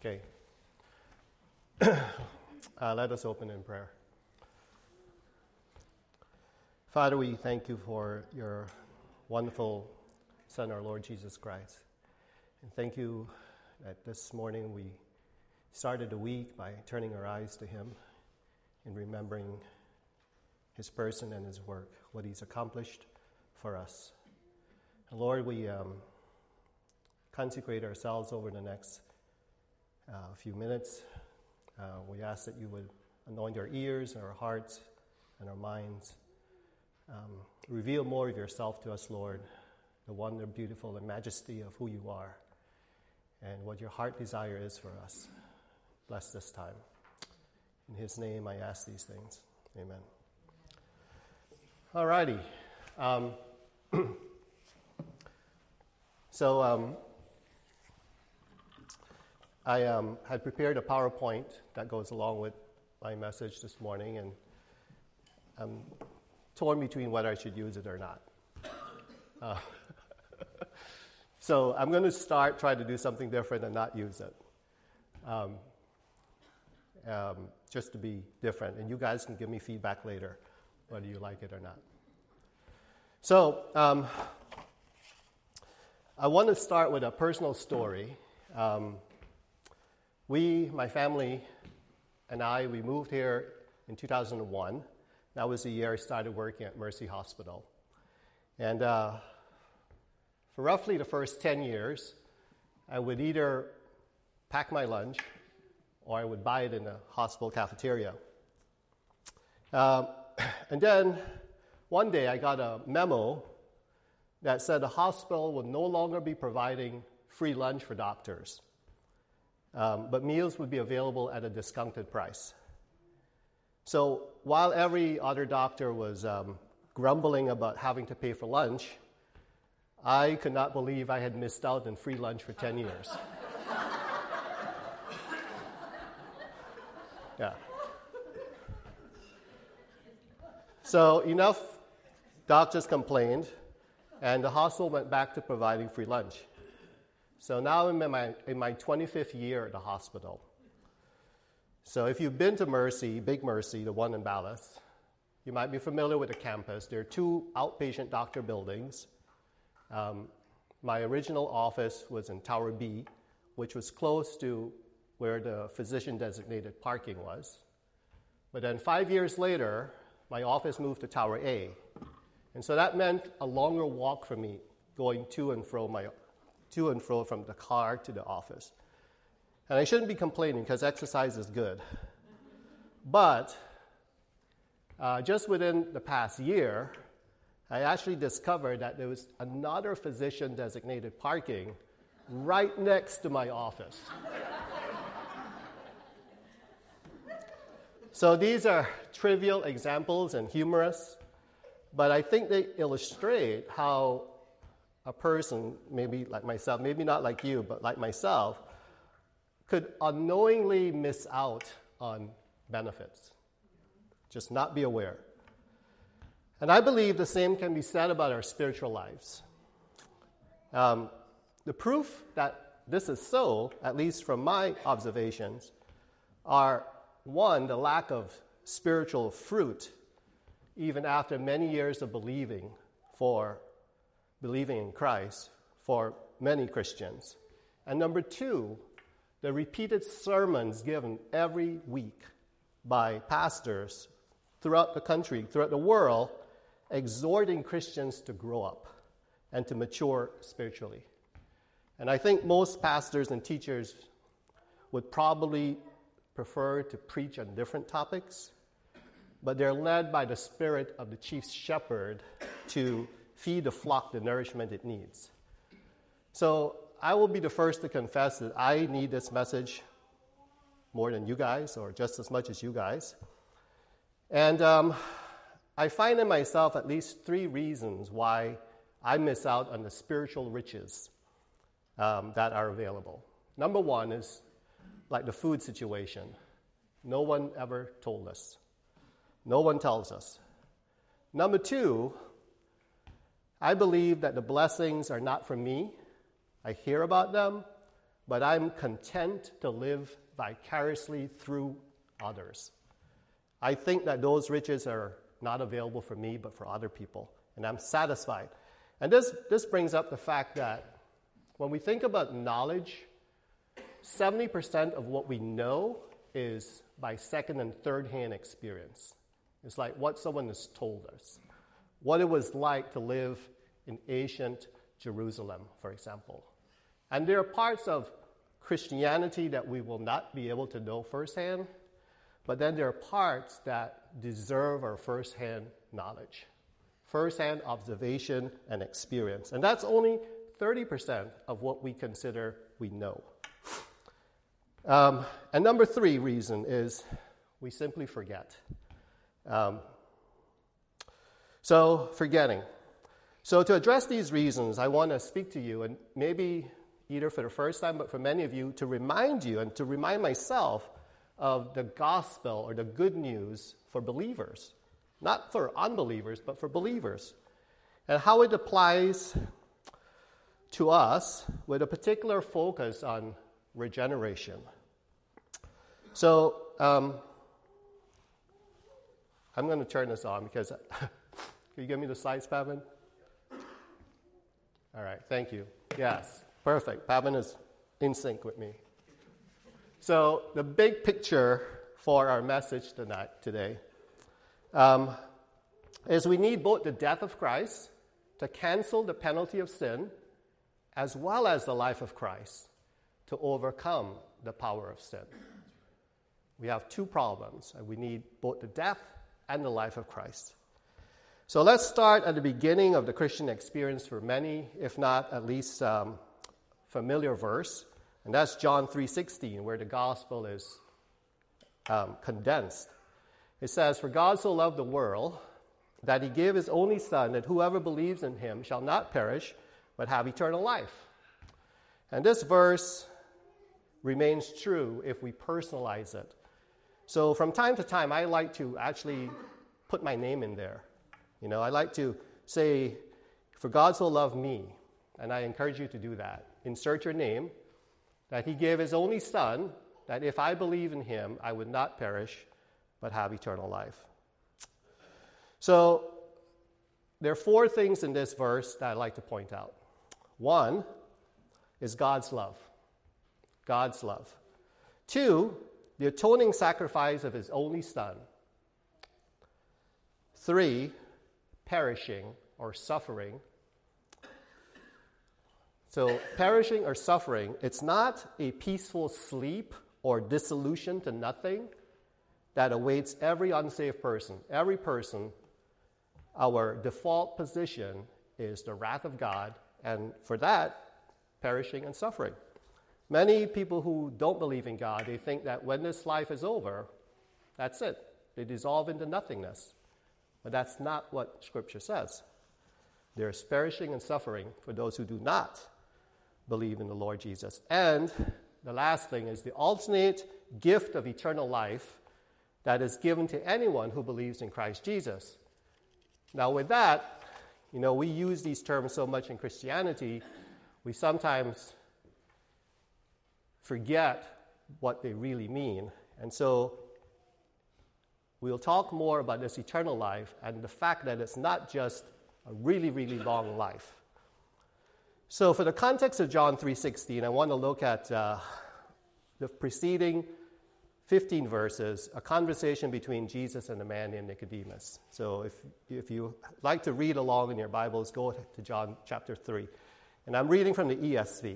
Okay. Let us open in prayer. Father, we thank you for your wonderful Son, our Lord Jesus Christ. And thank you that this morning we started the week by turning our eyes to him and remembering his person and his work, what he's accomplished for us. And Lord, we consecrate ourselves over the next few minutes. We ask that you would anoint our ears and our hearts and our minds. Reveal more of yourself to us, Lord, the wonder, beautiful, and majesty of who you are and what your heart desire is for us. Bless this time. In his name I ask these things. Amen. All righty. I had prepared a PowerPoint that goes along with my message this morning, and I'm torn between whether I should use it or not. So I'm going to try to do something different and not use it, just to be different. And you guys can give me feedback later, whether you like it or not. So I want to start with a personal story. My family and I, we moved here in 2001. That was the year I started working at Mercy Hospital. And for roughly the first 10 years, I would either pack my lunch or I would buy it in the hospital cafeteria. And then one day I got a memo that said the hospital would no longer be providing free lunch for doctors, but meals would be available at a discounted price. So while every other doctor was grumbling about having to pay for lunch, I could not believe I had missed out on free lunch for 10 years. Yeah. So enough doctors complained, and the hospital went back to providing free lunch. So now I'm in my 25th year at the hospital. So if you've been to Mercy, Big Mercy, the one in Dallas, you might be familiar with the campus. There are two outpatient doctor buildings. My original office was in Tower B, which was close to where the physician-designated parking was. But then 5 years later, my office moved to Tower A. And so that meant a longer walk for me going to and fro from the car to the office. And I shouldn't be complaining because exercise is good. But just within the past year, I actually discovered that there was another physician-designated parking right next to my office. So these are trivial examples and humorous, but I think they illustrate how a person, maybe like myself, maybe not like you, but like myself, could unknowingly miss out on benefits, just not be aware. And I believe the same can be said about our spiritual lives. The proof that this is so, at least from my observations, are, one, the lack of spiritual fruit, even after many years of believing in Christ for many Christians. And number two, the repeated sermons given every week by pastors throughout the country, throughout the world, exhorting Christians to grow up and to mature spiritually. And I think most pastors and teachers would probably prefer to preach on different topics, but they're led by the spirit of the chief shepherd to feed the flock the nourishment it needs. So I will be the first to confess that I need this message more than you guys, or just as much as you guys. And I find in myself at least three reasons why I miss out on the spiritual riches that are available. Number one is like the food situation. No one ever told us. No one tells us. Number two, I believe that the blessings are not from me. I hear about them, but I'm content to live vicariously through others. I think that those riches are not available for me, but for other people, and I'm satisfied. And this brings up the fact that when we think about knowledge, 70% of what we know is by second and third hand experience. It's like what someone has told us, what it was like to live in ancient Jerusalem, for example. And there are parts of Christianity that we will not be able to know firsthand, but then there are parts that deserve our firsthand knowledge, firsthand observation and experience. And that's only 30% of what we consider we know. And number 3 reason is we simply forget. So forgetting. So to address these reasons, I want to speak to you, and maybe either for the first time, but for many of you, to remind you and to remind myself of the gospel or the good news for believers. Not for unbelievers, but for believers. And how it applies to us with a particular focus on regeneration. So, I'm going to turn this on because... Can you give me the slides, Pavan? All right, thank you. Yes, perfect. Pavan is in sync with me. So the big picture for our message today is we need both the death of Christ to cancel the penalty of sin, as well as the life of Christ to overcome the power of sin. We have 2 problems, and we need both the death and the life of Christ. So let's start at the beginning of the Christian experience for many, if not at least familiar verse, and that's John 3:16, where the gospel is condensed. It says, "For God so loved the world that he gave his only Son, that whoever believes in him shall not perish, but have eternal life." And this verse remains true if we personalize it. So from time to time, I like to actually put my name in there. You know, I like to say, "For God so loved me," and I encourage you to do that. Insert your name, that he gave his only Son, that if I believe in him, I would not perish, but have eternal life. So there are 4 things in this verse that I'd like to point out. 1 is God's love. God's love. 2, the atoning sacrifice of his only Son. 3, perishing or suffering. So perishing or suffering, it's not a peaceful sleep or dissolution to nothing that awaits every unsaved person. Every person, our default position is the wrath of God, and for that, perishing and suffering. Many people who don't believe in God, they think that when this life is over, that's it. They dissolve into nothingness. But that's not what Scripture says. There's perishing and suffering for those who do not believe in the Lord Jesus. And the last thing is the ultimate gift of eternal life that is given to anyone who believes in Christ Jesus. Now with that, you know, we use these terms so much in Christianity, we sometimes forget what they really mean. And so we'll talk more about this eternal life and the fact that it's not just a really, really long life. So for the context of John 3:16, I want to look at the preceding 15 verses, a conversation between Jesus and a man named Nicodemus. So if you like to read along in your Bibles, go to John chapter 3. And I'm reading from the ESV.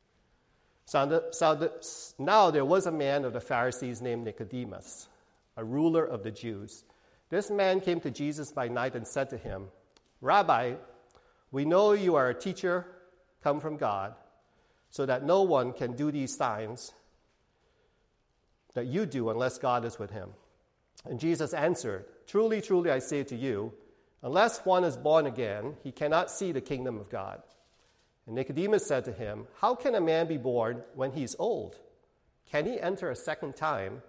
Now there was a man of the Pharisees named Nicodemus, a ruler of the Jews. This man came to Jesus by night and said to him, "Rabbi, we know you are a teacher come from God, so that no one can do these signs that you do unless God is with him." And Jesus answered, "Truly, truly, I say to you, unless one is born again, he cannot see the kingdom of God." And Nicodemus said to him, "How can a man be born when he is old? Can he enter a second time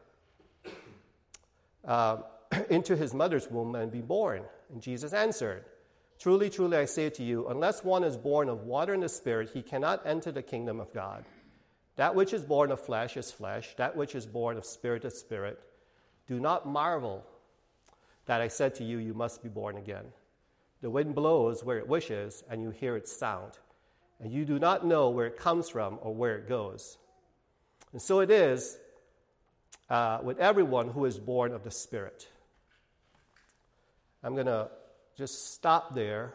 into his mother's womb and be born?" And Jesus answered, "Truly, truly, I say to you, unless one is born of water and the Spirit, he cannot enter the kingdom of God. That which is born of flesh is flesh. That which is born of spirit is spirit. Do not marvel that I said to you, you must be born again. The wind blows where it wishes, and you hear its sound. And you do not know where it comes from or where it goes. And so it is with everyone who is born of the Spirit. I'm going to just stop there.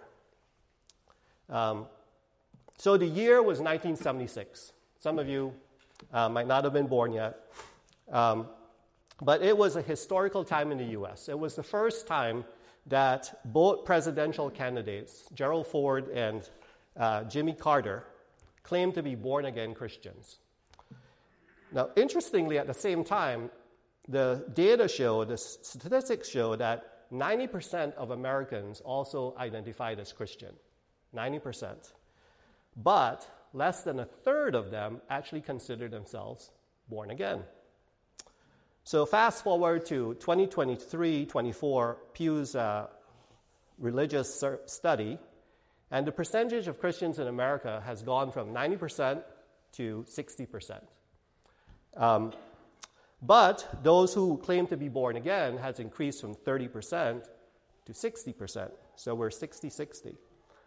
So the year was 1976. Some of you might not have been born yet. But it was a historical time in the U.S. It was the first time that both presidential candidates, Gerald Ford and Jimmy Carter, claimed to be born-again Christians. Now, interestingly, at the same time, the data show, the statistics show that 90% of Americans also identified as Christian. 90%. But less than a third of them actually consider themselves born again. So fast forward to 2023-24, Pew's religious study, and the percentage of Christians in America has gone from 90% to 60%. But those who claim to be born again has increased from 30% to 60%. So we're 60-60.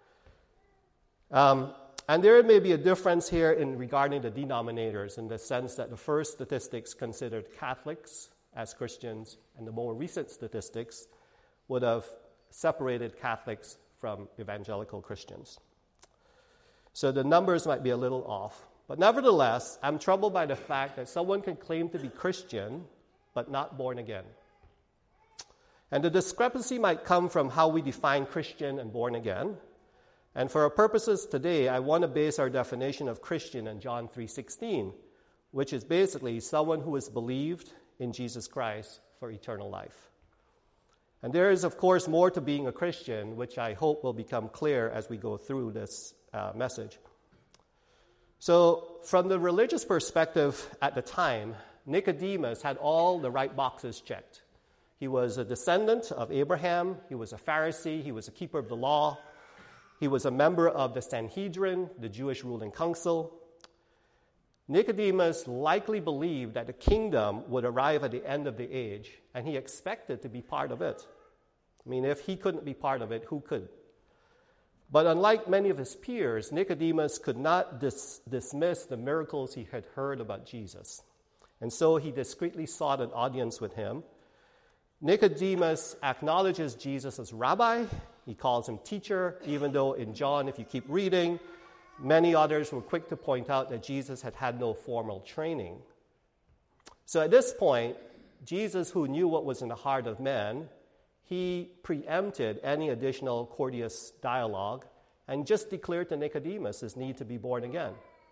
And there may be a difference here in regarding the denominators in the sense that the first statistics considered Catholics as Christians, and the more recent statistics would have separated Catholics from evangelical Christians. So the numbers might be a little off. But nevertheless, I'm troubled by the fact that someone can claim to be Christian but not born again. And the discrepancy might come from how we define Christian and born again. And for our purposes today, I want to base our definition of Christian on John 3:16, which is basically someone who has believed in Jesus Christ for eternal life. And there is, of course, more to being a Christian, which I hope will become clear as we go through this message. So, from the religious perspective at the time, Nicodemus had all the right boxes checked. He was a descendant of Abraham. He was a Pharisee. He was a keeper of the law. He was a member of the Sanhedrin, the Jewish ruling council. Nicodemus likely believed that the kingdom would arrive at the end of the age, and he expected to be part of it. I mean, if he couldn't be part of it, who could? But unlike many of his peers, Nicodemus could not dismiss the miracles he had heard about Jesus. And so he discreetly sought an audience with him. Nicodemus acknowledges Jesus as rabbi. He calls him teacher, even though in John, if you keep reading, many others were quick to point out that Jesus had had no formal training. So at this point, Jesus, who knew what was in the heart of men, he preempted any additional courteous dialogue and just declared to Nicodemus his need to be born again.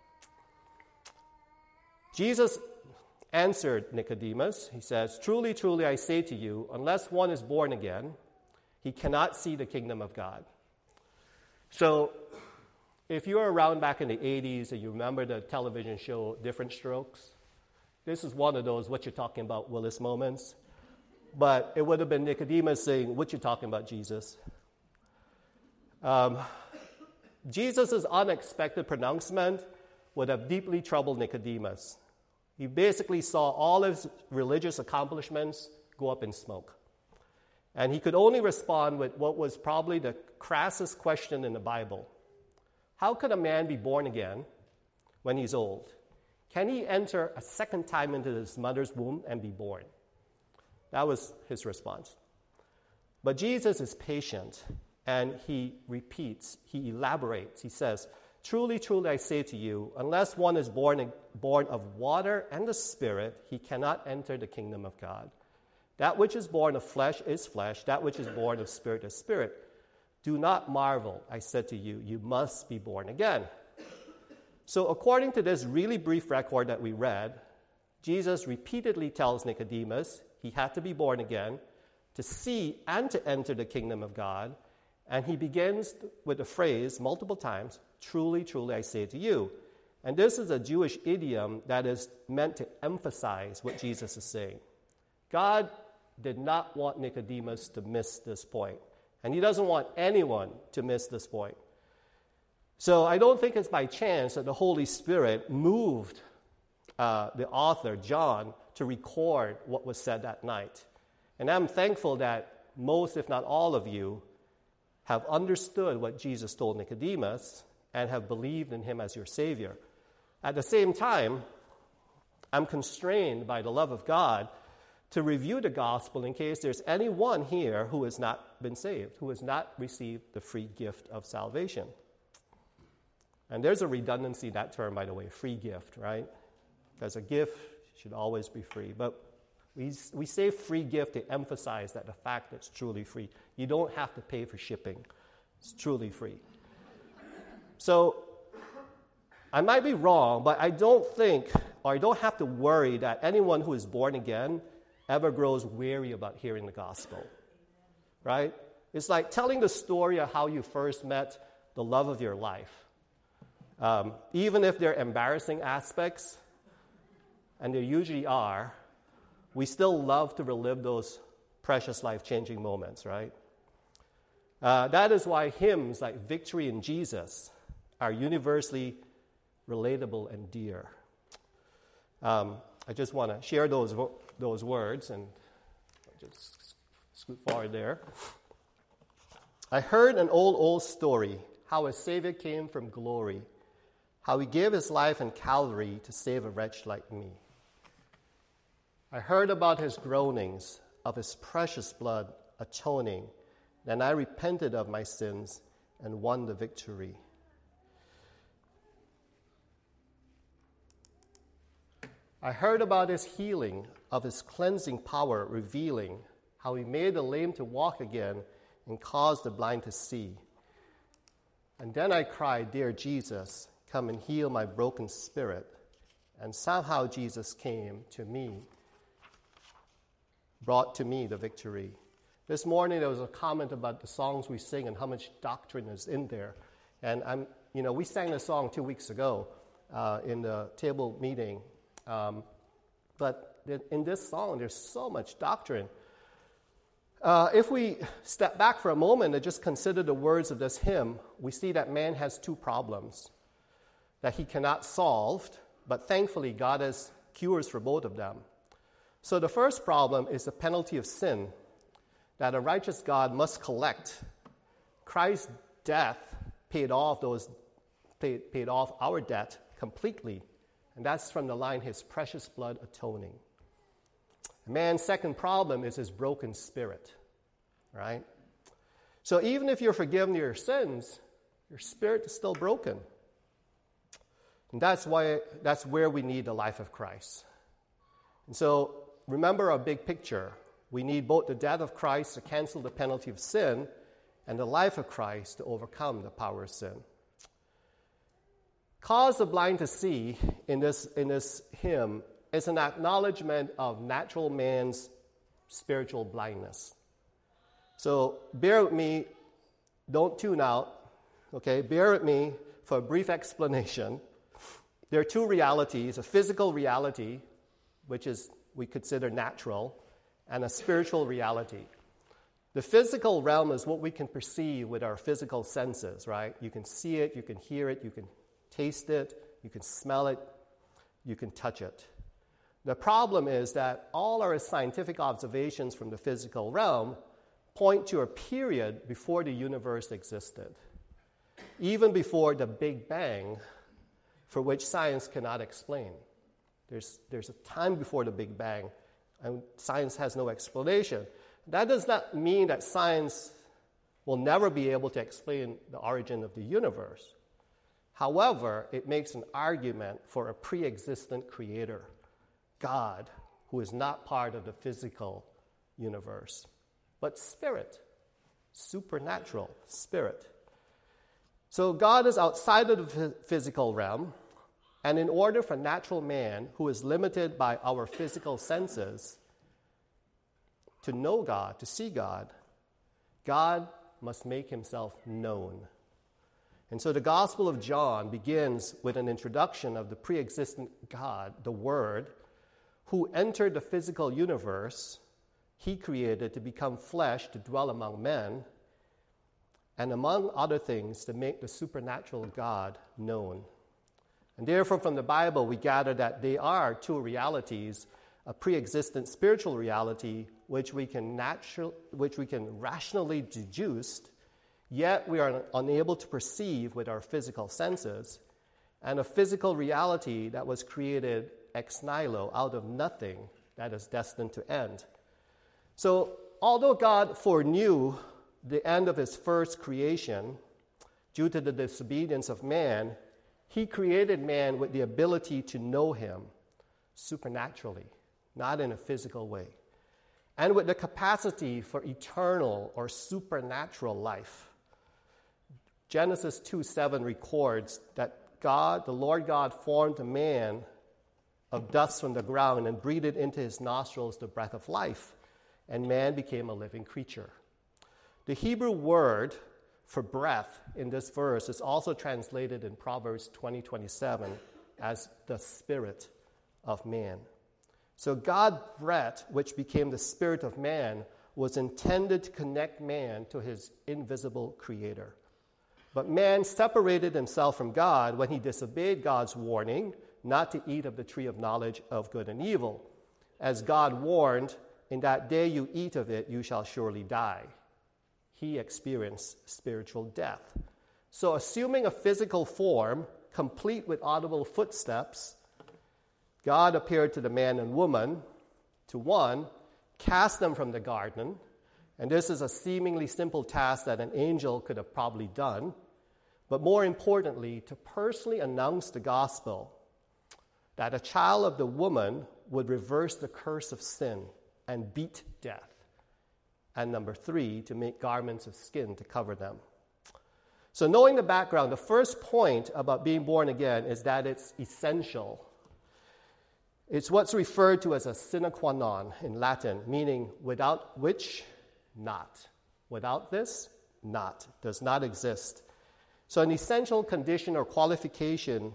Jesus answered Nicodemus. He says, "Truly, truly, I say to you, unless one is born again, he cannot see the kingdom of God." So, if you were around back in the 80s and you remember the television show Different Strokes, this is one of those what you're talking about Willis moments. But it would have been Nicodemus saying, "What you talking about, Jesus?" Jesus' unexpected pronouncement would have deeply troubled Nicodemus. He basically saw all his religious accomplishments go up in smoke. And he could only respond with what was probably the crassest question in the Bible. How could a man be born again when he's old? Can he enter a second time into his mother's womb and be born? That was his response. But Jesus is patient, and he repeats, he elaborates. He says, "Truly, truly, I say to you, unless one is born of water and the Spirit, he cannot enter the kingdom of God. That which is born of flesh is flesh. That which is born of spirit is spirit. Do not marvel, I said to you, you must be born again." So according to this really brief record that we read, Jesus repeatedly tells Nicodemus he had to be born again to see and to enter the kingdom of God. And he begins with the phrase multiple times, "Truly, truly, I say to you." And this is a Jewish idiom that is meant to emphasize what Jesus is saying. God did not want Nicodemus to miss this point. And he doesn't want anyone to miss this point. So I don't think it's by chance that the Holy Spirit moved the author, John, to record what was said that night. And I'm thankful that most, if not all of you, have understood what Jesus told Nicodemus and have believed in him as your Savior. At the same time, I'm constrained by the love of God to review the gospel in case there's anyone here who has not been saved, who has not received the free gift of salvation. And there's a redundancy in that term, by the way, free gift, right? Because a gift should always be free. But we say free gift to emphasize that the fact that it's truly free. You don't have to pay for shipping. It's truly free. So I might be wrong, but I don't think, or I don't have to worry that anyone who is born again ever grows weary about hearing the gospel, right? It's like telling the story of how you first met the love of your life. Even if there are embarrassing aspects, and there usually are, we still love to relive those precious life-changing moments, right? That is why hymns like Victory in Jesus are universally relatable and dear. I just want to share those words, and just scoot forward there. I heard an old story, how a Savior came from glory, how he gave his life in Calvary to save a wretch like me. I heard about his groanings, of his precious blood atoning. Then I repented of my sins and won the victory. I heard about his healing, of his cleansing power revealing, how he made the lame to walk again and caused the blind to see. And then I cried, Dear Jesus, come and heal my broken spirit. And somehow Jesus came to me, brought to me the victory. This morning there was a comment about the songs we sing and how much doctrine is in there. And we sang the song 2 weeks ago in the table meeting. But in this song, there's so much doctrine. If we step back for a moment and just consider the words of this hymn, we see that man has two problems that he cannot solve, but thankfully God has cures for both of them. So the first problem is the penalty of sin that a righteous God must collect. Christ's death paid off our debt completely. And that's from the line, his precious blood atoning. Man's second problem is his broken spirit, right? So even if you're forgiven your sins, your spirit is still broken. And that's where we need the life of Christ. And so remember our big picture. We need both the death of Christ to cancel the penalty of sin and the life of Christ to overcome the power of sin. Cause the blind to see in this hymn is an acknowledgement of natural man's spiritual blindness. So bear with me, don't tune out, okay? Bear with me for a brief explanation. There are two realities, a physical reality, which is we consider natural, and a spiritual reality. The physical realm is what we can perceive with our physical senses, right? You can see it, you can hear it, you can taste it, you can smell it, you can touch it. The problem is that all our scientific observations from the physical realm point to a period before the universe existed, even before the Big Bang, for which science cannot explain. There's a time before the Big Bang, and science has no explanation. That does not mean that science will never be able to explain the origin of the universe. However, it makes an argument for a pre-existent creator, God, who is not part of the physical universe, but spirit, supernatural spirit. So God is outside of the physical realm, and in order for natural man, who is limited by our physical senses, to know God, to see God, God must make himself known. And so the Gospel of John begins with an introduction of the pre-existent God, the Word, who entered the physical universe he created to become flesh, to dwell among men, and among other things, to make the supernatural God known. And therefore, from the Bible, we gather that they are two realities, a pre-existent spiritual reality, which we can rationally deduce, yet we are unable to perceive with our physical senses, and a physical reality that was created ex nihilo, out of nothing, that is destined to end. So, although God foreknew the end of his first creation due to the disobedience of man, he created man with the ability to know him supernaturally, not in a physical way, and with the capacity for eternal or supernatural life. Genesis 2:7 records that God, the Lord God, formed a man of dust from the ground and breathed into his nostrils the breath of life, and man became a living creature. The Hebrew word for breath in this verse is also translated in Proverbs 20:27 as the spirit of man. So God's breath, which became the spirit of man, was intended to connect man to his invisible creator. But man separated himself from God when he disobeyed God's warning not to eat of the tree of knowledge of good and evil. As God warned, in that day you eat of it, you shall surely die. He experienced spiritual death. So assuming a physical form, complete with audible footsteps, God appeared to the man and woman, to one, cast them from the garden, and this is a seemingly simple task that an angel could have probably done, but more importantly, to personally announce the gospel that a child of the woman would reverse the curse of sin and beat death. And number 3, to make garments of skin to cover them. So knowing the background, the first point about being born again is that it's essential. It's what's referred to as a sine qua non in Latin, meaning without which, not. Without this, not. Does not exist. So an essential condition or qualification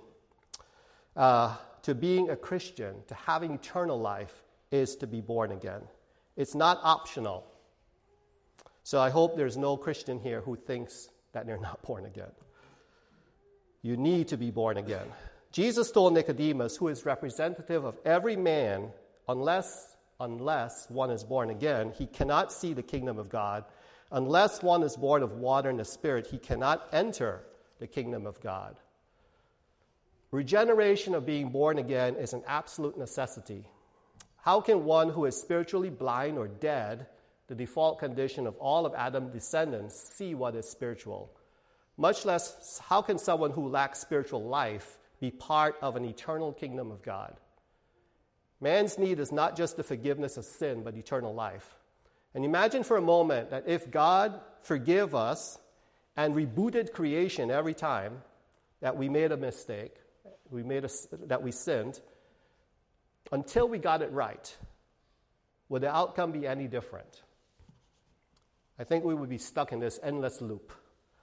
to being a Christian, to having eternal life, is to be born again. It's not optional. So I hope there's no Christian here who thinks that they're not born again. You need to be born again. Jesus told Nicodemus, who is representative of every man, unless one is born again, he cannot see the kingdom of God. Unless one is born of water and the Spirit, he cannot enter the kingdom of God. Regeneration of being born again is an absolute necessity. How can one who is spiritually blind or dead, the default condition of all of Adam's descendants, see what is spiritual? Much less, how can someone who lacks spiritual life be part of an eternal kingdom of God? Man's need is not just the forgiveness of sin, but eternal life. And imagine for a moment that if God forgave us and rebooted creation every time that we made a mistake, that we sinned, until we got it right, would the outcome be any different? I think we would be stuck in this endless loop.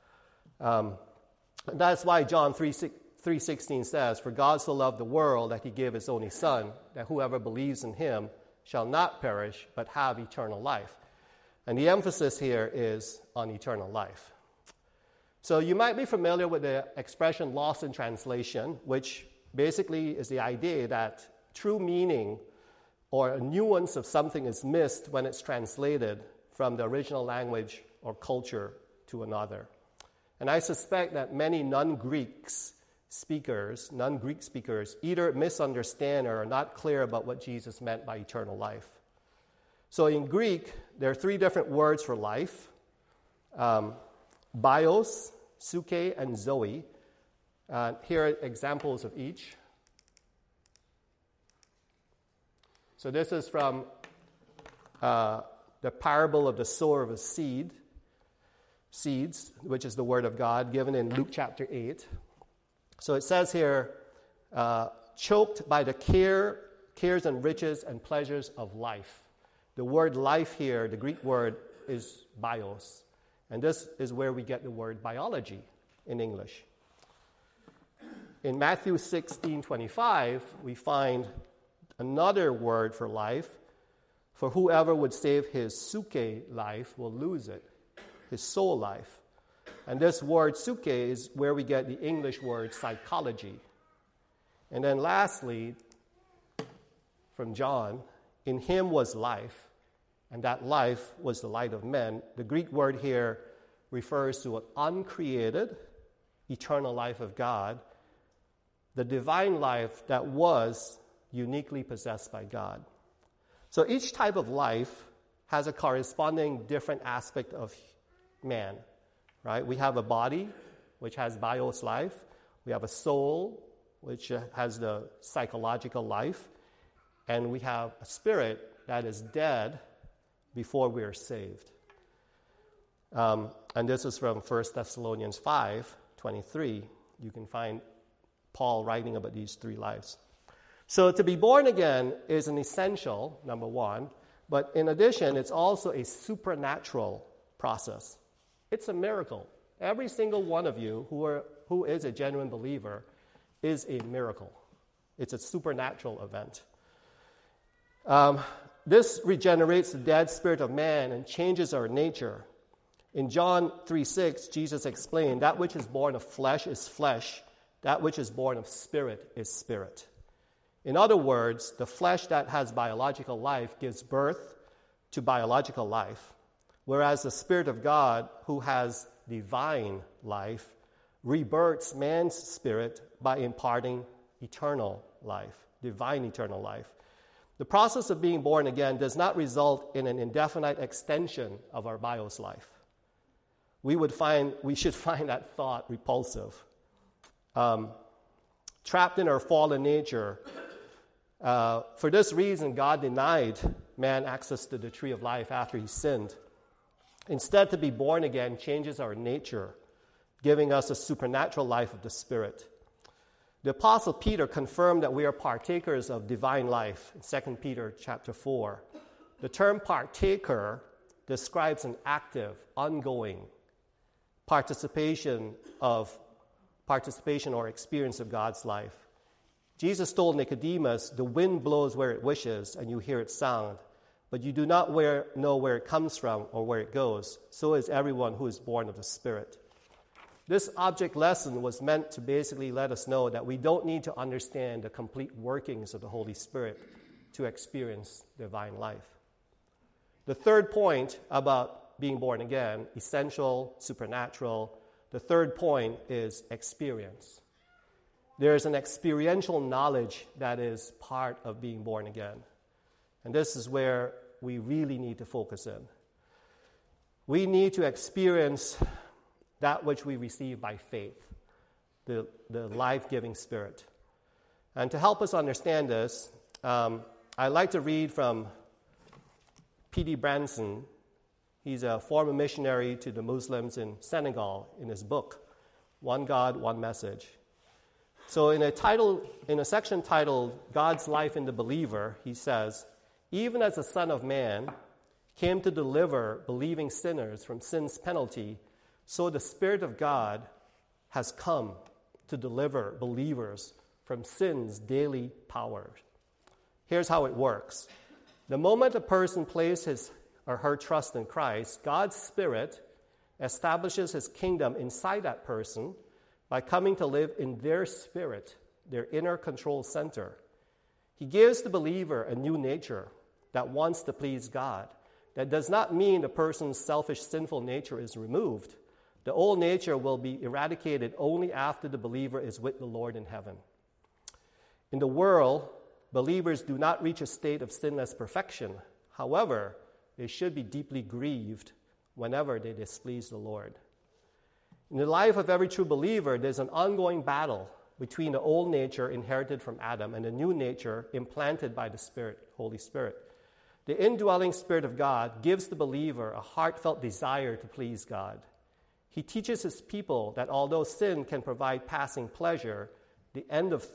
That's why John 3:16 says, "For God so loved the world that he gave his only Son, that whoever believes in him shall not perish, but have eternal life." And the emphasis here is on eternal life. So you might be familiar with the expression lost in translation, which basically is the idea that true meaning or a nuance of something is missed when it's translated from the original language or culture to another. And I suspect that many non-Greek speakers either misunderstand or are not clear about what Jesus meant by eternal life. So in Greek, there are 3 different words for life: bios, suke, and zoe. Here are examples of each. So this is from the parable of the sower of seeds, which is the word of God, given in Luke chapter 8. So it says here, choked by the cares and riches and pleasures of life. The word life here, the Greek word, is bios. And this is where we get the word biology in English. In Matthew 16:25, we find another word for life. For whoever would save his suke life will lose it, his soul life. And this word suke is where we get the English word psychology. And then lastly, from John, in him was life, and that life was the light of men. The Greek word here refers to an uncreated, eternal life of God, the divine life that was uniquely possessed by God. So each type of life has a corresponding different aspect of man, right? We have a body, which has bios life. We have a soul, which has the psychological life. And we have a spirit that is dead before we are saved. And this is from 1 Thessalonians 5:23. You can find Paul writing about these three lives. So to be born again is an essential, number one, but in addition, it's also a supernatural process. It's a miracle. Every single one of you who is a genuine believer is a miracle. It's a supernatural event. This regenerates the dead spirit of man and changes our nature. In John 3:6, Jesus explained, that which is born of flesh is flesh, that which is born of spirit is spirit. In other words, the flesh that has biological life gives birth to biological life, whereas the Spirit of God, who has divine life, rebirths man's spirit by imparting eternal life, divine eternal life. The process of being born again does not result in an indefinite extension of our bios life. We should find that thought repulsive. Trapped in our fallen nature, for this reason, God denied man access to the tree of life after he sinned. Instead, to be born again changes our nature, giving us a supernatural life of the Spirit. The Apostle Peter confirmed that we are partakers of divine life in 2 Peter chapter 4. The term partaker describes an active, ongoing participation or experience of God's life. Jesus told Nicodemus, the wind blows where it wishes, and you hear its sound, but you do not know where it comes from or where it goes. So is everyone who is born of the Spirit. This object lesson was meant to basically let us know that we don't need to understand the complete workings of the Holy Spirit to experience divine life. The third point about being born again, essential, supernatural, the third point is experience. There is an experiential knowledge that is part of being born again. And this is where we really need to focus in. We need to experience that which we receive by faith, the life-giving Spirit. And to help us understand this, I'd like to read from P.D. Branson. He's a former missionary to the Muslims in Senegal in his book, One God, One Message. So in a section titled God's Life in the Believer, he says, even as the Son of Man came to deliver believing sinners from sin's penalty, so the Spirit of God has come to deliver believers from sin's daily power. Here's how it works. The moment a person places his or her trust in Christ, God's Spirit establishes his kingdom inside that person by coming to live in their spirit, their inner control center. He gives the believer a new nature that wants to please God. That does not mean the person's selfish, sinful nature is removed. The old nature will be eradicated only after the believer is with the Lord in heaven. In the world, believers do not reach a state of sinless perfection. However, they should be deeply grieved whenever they displease the Lord. In the life of every true believer, there's an ongoing battle between the old nature inherited from Adam and the new nature implanted by the Spirit, Holy Spirit. The indwelling Spirit of God gives the believer a heartfelt desire to please God. He teaches his people that although sin can provide passing pleasure, the end of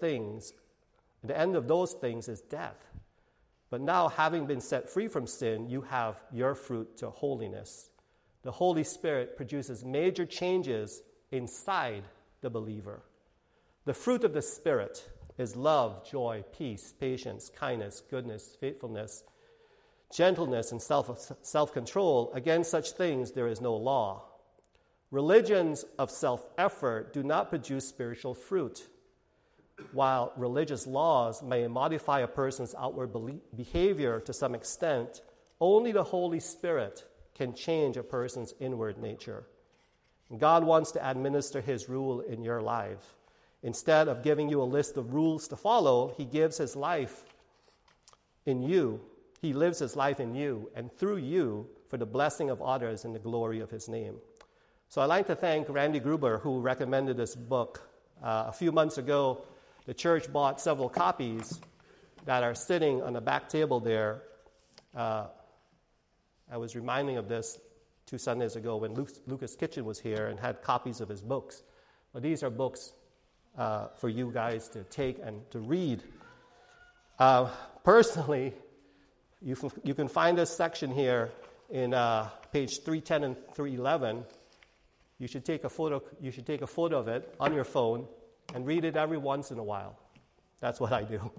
those things is death. But now, having been set free from sin, you have your fruit to holiness. The Holy Spirit produces major changes inside the believer. The fruit of the Spirit is love, joy, peace, patience, kindness, goodness, faithfulness, gentleness, and self-control. Against such things there is no law. Religions of self-effort do not produce spiritual fruit. while religious laws may modify a person's outward behavior to some extent, only the Holy Spirit can change a person's inward nature. God wants to administer his rule in your life. Instead of giving you a list of rules to follow, he gives his life in you. He lives his life in you and through you for the blessing of others and the glory of his name. So I'd like to thank Randy Gruber, who recommended this book. A few months ago, the church bought several copies that are sitting on the back table there. I was reminding of this 2 Sundays ago when Lucas Kitchen was here and had copies of his books. But these are books for you guys to take and to read. Personally, you can find this section here in page 310 and 311. You should take a photo of it on your phone and read it every once in a while. That's what I do.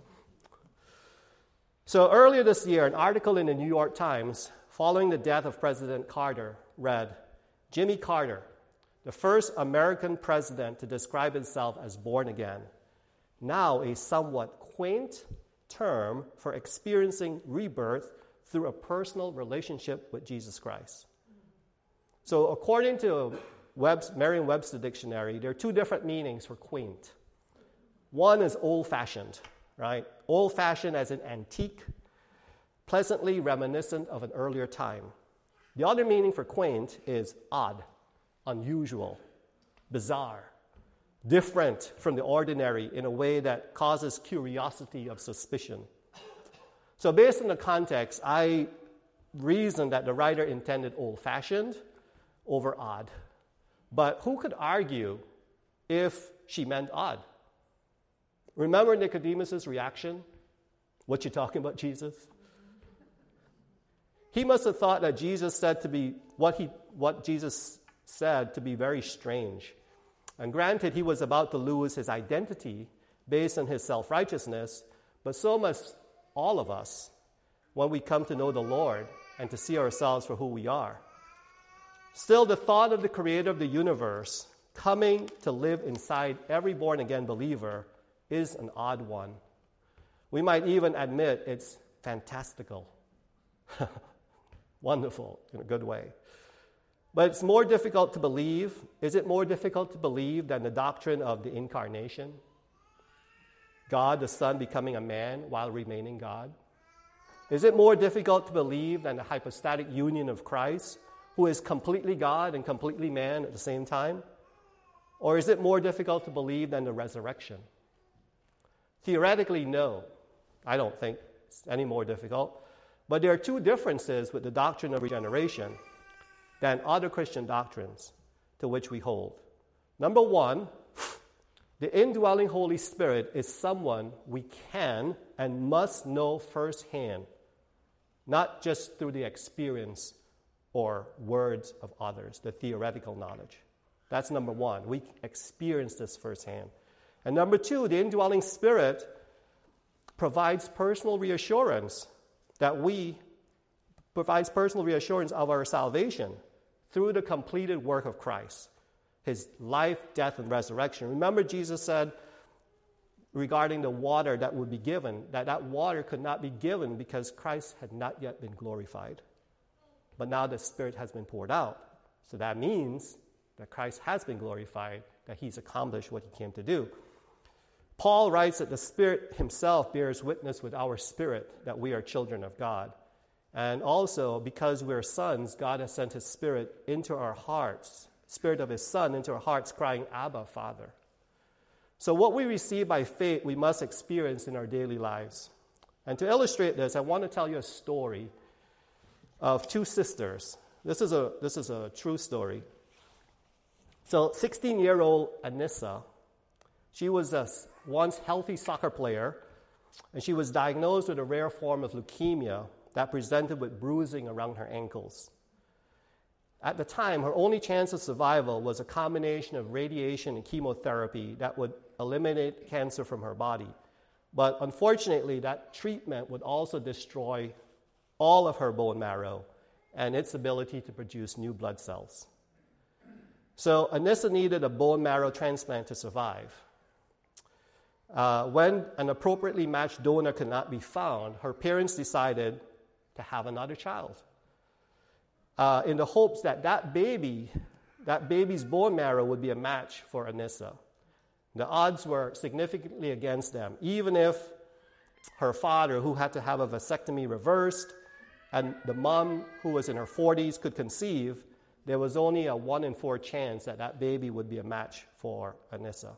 So earlier this year, an article in the New York Times following the death of President Carter read, "Jimmy Carter, the first American president to describe himself as born again, now a somewhat quaint term for experiencing rebirth through a personal relationship with Jesus Christ." So according to Merriam-Webster dictionary, there are two different meanings for quaint. One is old-fashioned, right? Old-fashioned as in antique, pleasantly reminiscent of an earlier time. The other meaning for quaint is odd, unusual, bizarre, different from the ordinary in a way that causes curiosity of suspicion. So based on the context, I reasoned that the writer intended old-fashioned over odd. But who could argue if she meant odd? Remember Nicodemus' reaction? What you talking about, Jesus? He must have thought that Jesus said to be what Jesus said to be very strange. And granted, he was about to lose his identity based on his self-righteousness, but so must all of us when we come to know the Lord and to see ourselves for who we are. Still, the thought of the creator of the universe coming to live inside every born-again believer is an odd one. We might even admit it's fantastical. Wonderful, in a good way. But it's more difficult to believe. Is it more difficult to believe than the doctrine of the incarnation? God, the Son, becoming a man while remaining God? Is it more difficult to believe than the hypostatic union of Christ, who is completely God and completely man at the same time? Or is it more difficult to believe than the resurrection? Theoretically, no. I don't think it's any more difficult. But there are two differences with the doctrine of regeneration than other Christian doctrines to which we hold. Number one, the indwelling Holy Spirit is someone we can and must know firsthand, not just through the experience or words of others, the theoretical knowledge. That's number one. We experience this firsthand. And number two, the indwelling Spirit provides personal reassurance of our salvation through the completed work of Christ, his life, death, and resurrection. Remember, Jesus said regarding the water that would be given, that water could not be given because Christ had not yet been glorified. But now the Spirit has been poured out. So that means that Christ has been glorified, that he's accomplished what he came to do. Paul writes that the Spirit himself bears witness with our spirit that we are children of God. And also, because we're sons, God has sent his Spirit into our hearts, Spirit of his Son into our hearts, crying, Abba, Father. So what we receive by faith, we must experience in our daily lives. And to illustrate this, I want to tell you a story of two sisters. This is a true story. So 16-year-old Anissa, she was a once healthy soccer player, and she was diagnosed with a rare form of leukemia that presented with bruising around her ankles. At the time, her only chance of survival was a combination of radiation and chemotherapy that would eliminate cancer from her body. But unfortunately, that treatment would also destroy all of her bone marrow and its ability to produce new blood cells. So Anissa needed a bone marrow transplant to survive. When an appropriately matched donor could not be found, her parents decided to have another child in the hopes that baby's bone marrow would be a match for Anissa. The odds were significantly against them. Even if her father, who had to have a vasectomy reversed, and the mom, who was in her 40s, could conceive, there was only a 1 in 4 chance that baby would be a match for Anissa.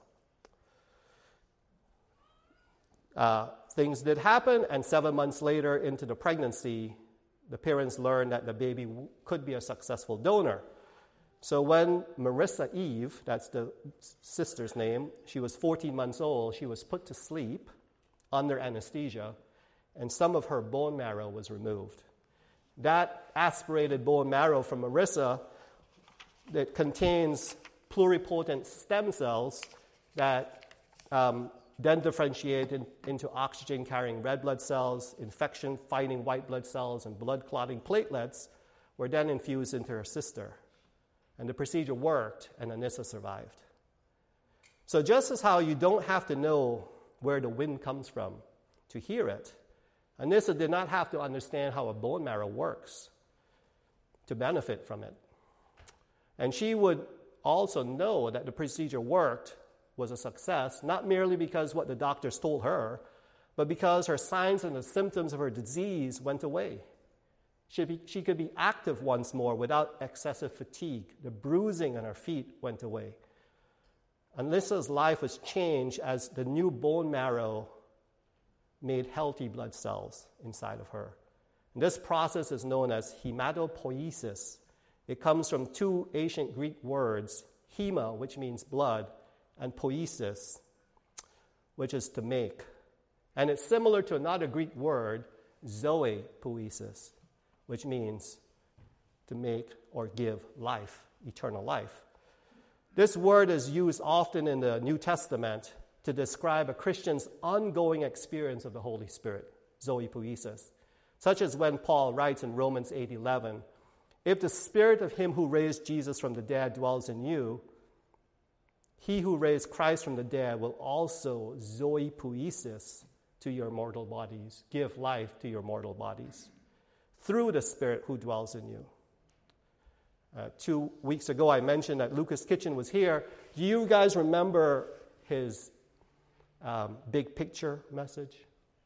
Things did happen, and 7 months later into the pregnancy, the parents learned that the baby could be a successful donor. So when Marissa Eve, that's the sister's name, she was 14 months old, she was put to sleep under anesthesia, and some of her bone marrow was removed. That aspirated bone marrow from Marissa that contains pluripotent stem cells that then differentiate into oxygen-carrying red blood cells, infection-fighting white blood cells, and blood-clotting platelets were then infused into her sister. And the procedure worked, and Anissa survived. So just as how you don't have to know where the wind comes from to hear it, Anissa did not have to understand how a bone marrow works to benefit from it. And she would also know that the procedure worked, was a success, not merely because what the doctors told her, but because her signs and the symptoms of her disease went away. She could be active once more without excessive fatigue. The bruising on her feet went away. Anissa's life was changed as the new bone marrow made healthy blood cells inside of her. And this process is known as hematopoiesis. It comes from 2 ancient Greek words, hema, which means blood, and poiesis, which is to make. And it's similar to another Greek word, zoe poiesis, which means to make or give life, eternal life. This word is used often in the New Testament to describe a Christian's ongoing experience of the Holy Spirit, zoe poiesis, such as when Paul writes in Romans 8:11, "If the spirit of him who raised Jesus from the dead dwells in you, he who raised Christ from the dead will also zoe poiesis to your mortal bodies, give life to your mortal bodies, through the Spirit who dwells in you." 2 weeks ago, I mentioned that Lucas Kitchen was here. Do you guys remember his big picture message?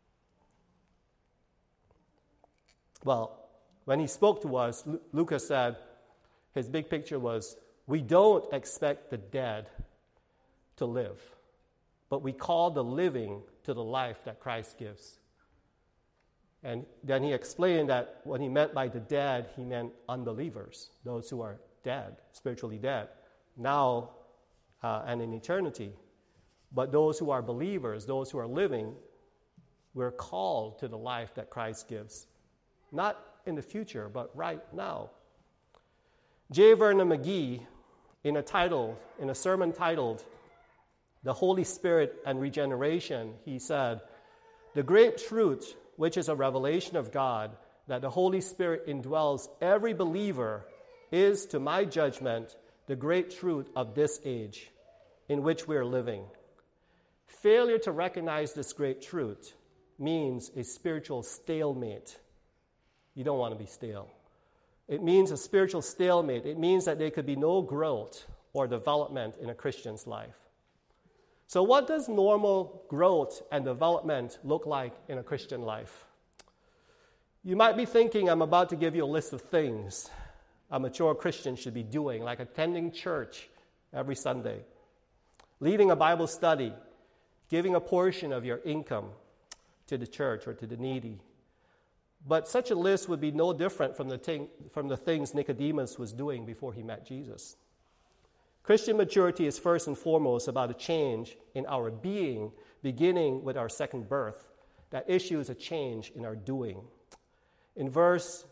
Well, when he spoke to us, Lucas said his big picture was, we don't expect the dead to live, but we call the living to the life that Christ gives. And then he explained that what he meant by the dead, he meant unbelievers, those who are dead, spiritually dead, now and in eternity. But those who are believers, those who are living, we're called to the life that Christ gives. Not in the future, but right now. J. Vernon McGee, in a sermon titled, "The Holy Spirit and Regeneration," he said, "The great truth, which is a revelation of God, that the Holy Spirit indwells every believer, is, to my judgment, the great truth of this age in which we are living. Failure to recognize this great truth means a spiritual stalemate." You don't want to be stale. It means a spiritual stalemate. It means that there could be no growth or development in a Christian's life. So what does normal growth and development look like in a Christian life? You might be thinking I'm about to give you a list of things a mature Christian should be doing, like attending church every Sunday, leading a Bible study, giving a portion of your income to the church or to the needy. But such a list would be no different from the things Nicodemus was doing before he met Jesus. Christian maturity is first and foremost about a change in our being, beginning with our second birth, that issues a change in our doing. In verse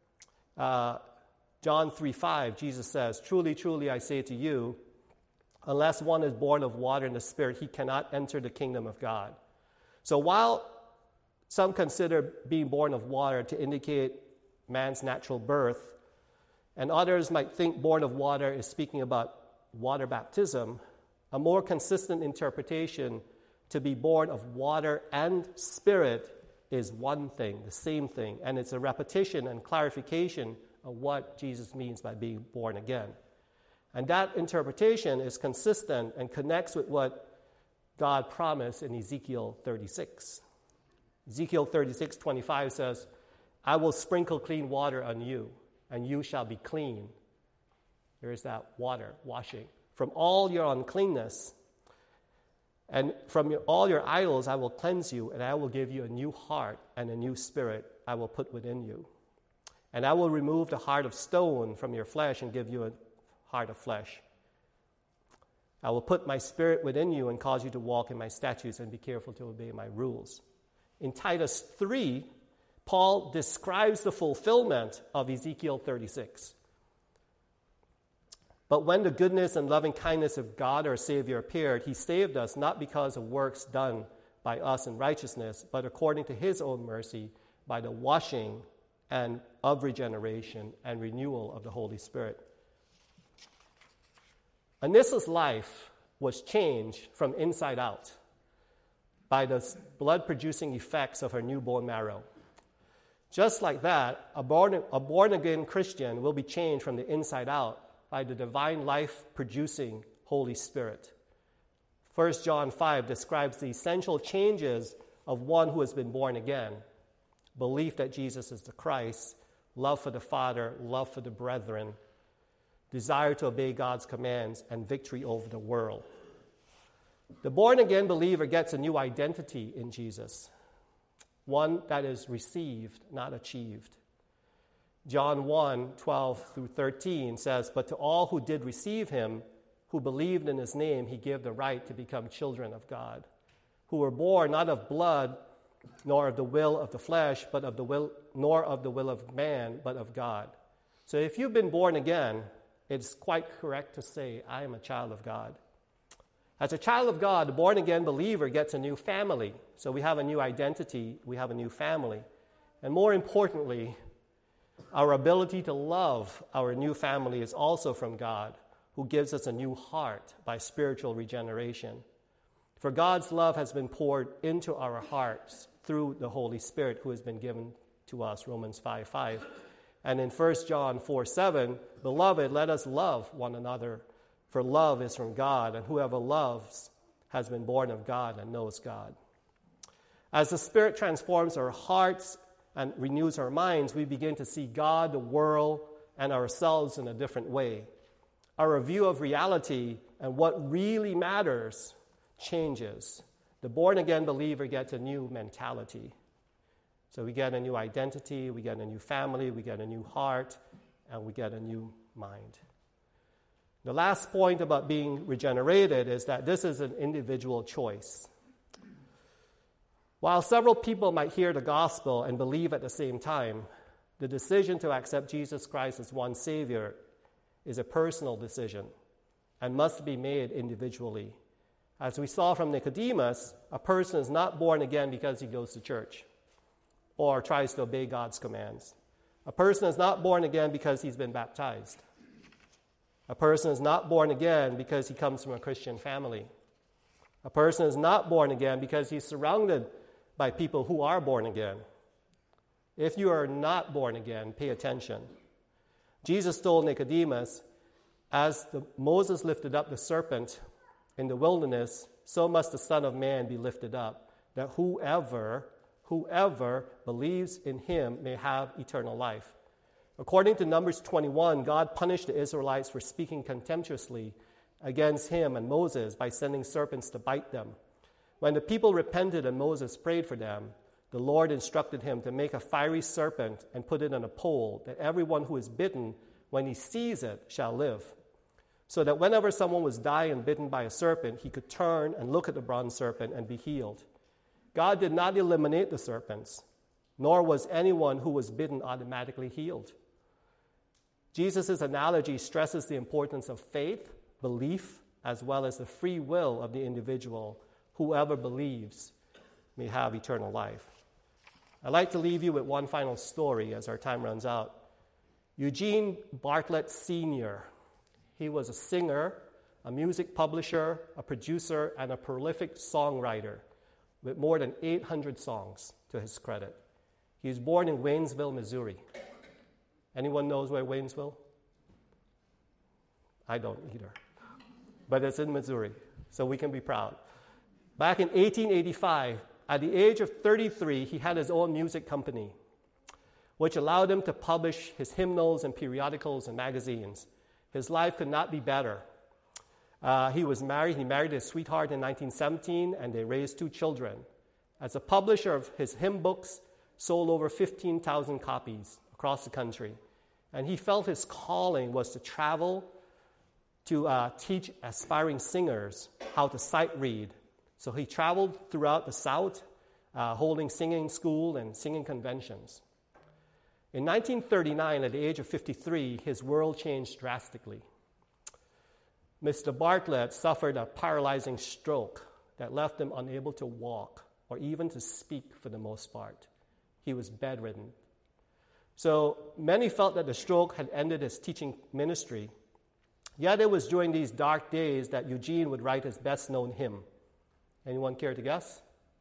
John 3:5, Jesus says, "Truly, truly, I say to you, unless one is born of water and the Spirit, he cannot enter the kingdom of God." So while some consider being born of water to indicate man's natural birth, and others might think born of water is speaking about water baptism, a more consistent interpretation to be born of water and Spirit is one thing, the same thing, and it's a repetition and clarification of what Jesus means by being born again. And that interpretation is consistent and connects with what God promised in Ezekiel 36. Ezekiel 36:25 says, I will sprinkle clean water on you, and you shall be clean. There is that water, washing. From all your uncleanness, and from all your idols I will cleanse you, and I will give you a new heart and a new spirit I will put within you. And I will remove the heart of stone from your flesh and give you a heart of flesh. I will put my spirit within you and cause you to walk in my statutes and be careful to obey my rules. In Titus 3, Paul describes the fulfillment of Ezekiel 36. But when the goodness and loving kindness of God our Savior appeared, he saved us not because of works done by us in righteousness, but according to his own mercy, by the washing and of regeneration and renewal of the Holy Spirit. Anissa's life was changed from inside out by the blood-producing effects of her new bone marrow. Just like that, a born-again Christian will be changed from the inside out by the divine life-producing Holy Spirit. 1 John 5 describes the essential changes of one who has been born again. Belief that Jesus is the Christ, love for the Father, love for the brethren, desire to obey God's commands, and victory over the world. The born-again believer gets a new identity in Jesus, one that is received, not achieved. John 1:12-13 says, But to all who did receive him, who believed in his name, he gave the right to become children of God, who were born not of blood, nor of the will of the flesh, nor of the will of man, but of God. So if you've been born again, it's quite correct to say, I am a child of God. As a child of God, the born-again believer gets a new family. So we have a new identity, we have a new family. And more importantly, our ability to love our new family is also from God, who gives us a new heart by spiritual regeneration. For God's love has been poured into our hearts through the Holy Spirit who has been given to us, Romans 5:5. And in 1 John 4:7, Beloved, let us love one another, for love is from God, and whoever loves has been born of God and knows God. As the Spirit transforms our hearts and renews our minds, we begin to see God, the world, and ourselves in a different way. Our view of reality and what really matters changes. The born-again believer gets a new mentality. So we get a new identity, we get a new family, we get a new heart, and we get a new mind. The last point about being regenerated is that this is an individual choice. While several people might hear the gospel and believe at the same time, the decision to accept Jesus Christ as one Savior is a personal decision and must be made individually. As we saw from Nicodemus, a person is not born again because he goes to church or tries to obey God's commands. A person is not born again because he's been baptized. A person is not born again because he comes from a Christian family. A person is not born again because he's surrounded by people who are born again. If you are not born again, pay attention. Jesus told Nicodemus, as Moses lifted up the serpent in the wilderness, so must the Son of Man be lifted up, that whoever believes in him may have eternal life. According to Numbers 21, God punished the Israelites for speaking contemptuously against him and Moses by sending serpents to bite them. When the people repented and Moses prayed for them, the Lord instructed him to make a fiery serpent and put it on a pole, that everyone who is bitten, when he sees it, shall live. So that whenever someone was dying bitten by a serpent, he could turn and look at the bronze serpent and be healed. God did not eliminate the serpents, nor was anyone who was bitten automatically healed. Jesus' analogy stresses the importance of faith, belief, as well as the free will of the individual. Whoever believes may have eternal life. I'd like to leave you with one final story as our time runs out. Eugene Bartlett Sr., he was a singer, a music publisher, a producer, and a prolific songwriter with more than 800 songs to his credit. He was born in Waynesville, Missouri. Anyone knows where Waynesville? I don't either. But it's in Missouri, so we can be proud. Back in 1885, at the age of 33, he had his own music company, which allowed him to publish his hymnals and periodicals and magazines. His life could not be better. He was married. He married his sweetheart in 1917, and they raised 2 children. As a publisher of his hymn books, sold over 15,000 copies across the country. And he felt his calling was to travel to teach aspiring singers how to sight read. So he traveled throughout the South, holding singing school and singing conventions. In 1939, at the age of 53, his world changed drastically. Mr. Bartlett suffered a paralyzing stroke that left him unable to walk or even to speak for the most part. He was bedridden. So many felt that the stroke had ended his teaching ministry. Yet it was during these dark days that Eugene would write his best-known hymn. Anyone care to guess?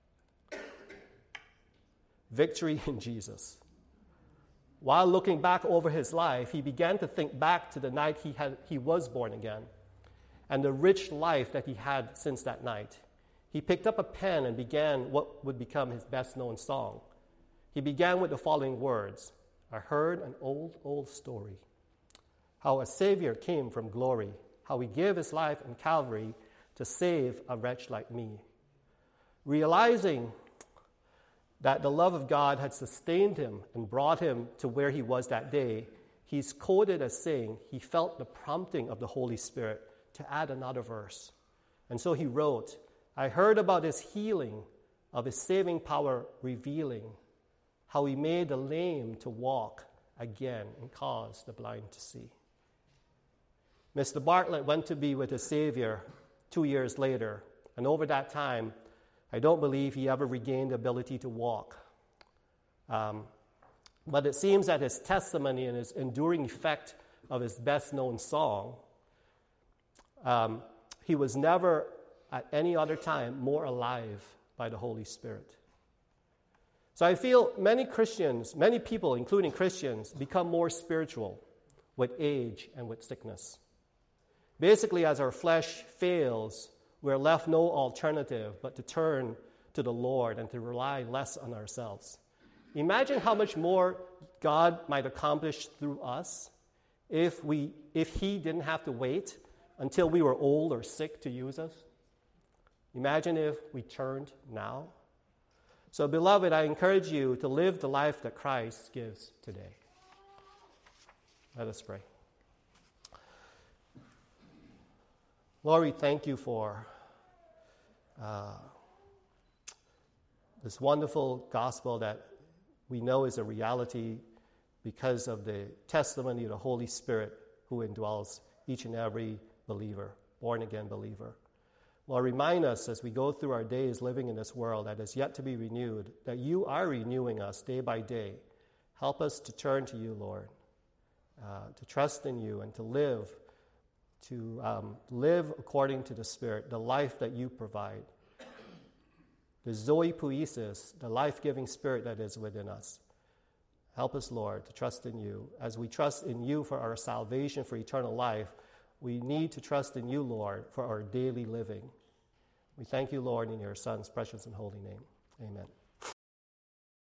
Victory in Jesus. While looking back over his life, he began to think back to the night he was born again and the rich life that he had since that night. He picked up a pen and began what would become his best-known song. He began with the following words: I heard an old, old story, how a Savior came from glory, how he gave his life in Calvary to save a wretch like me. Realizing that the love of God had sustained him and brought him to where he was that day, he's quoted as saying he felt the prompting of the Holy Spirit to add another verse. And so he wrote, I heard about his healing, of his saving power revealing, how he made the lame to walk again and caused the blind to see. Mr. Bartlett went to be with his Savior 2 years later, and over that time, I don't believe he ever regained the ability to walk. But it seems that his testimony and his enduring effect of his best-known song, he was never at any other time more alive by the Holy Spirit. So I feel many Christians, many people, including Christians, become more spiritual with age and with sickness. Basically, as our flesh fails, we're left no alternative but to turn to the Lord and to rely less on ourselves. Imagine how much more God might accomplish through us if he didn't have to wait until we were old or sick to use us. Imagine if we turned now. So, beloved, I encourage you to live the life that Christ gives today. Let us pray. Lord, we thank you for this wonderful gospel that we know is a reality because of the testimony of the Holy Spirit who indwells each and every believer, born-again believer. Lord, remind us as we go through our days living in this world that is yet to be renewed, that you are renewing us day by day. Help us to turn to you, Lord, to trust in you and to live according to the Spirit, the life that you provide. The Zoe Poiesis, the life-giving Spirit that is within us. Help us, Lord, to trust in you. As we trust in you for our salvation, for eternal life, we need to trust in you, Lord, for our daily living. We thank you, Lord, in your Son's precious and holy name. Amen.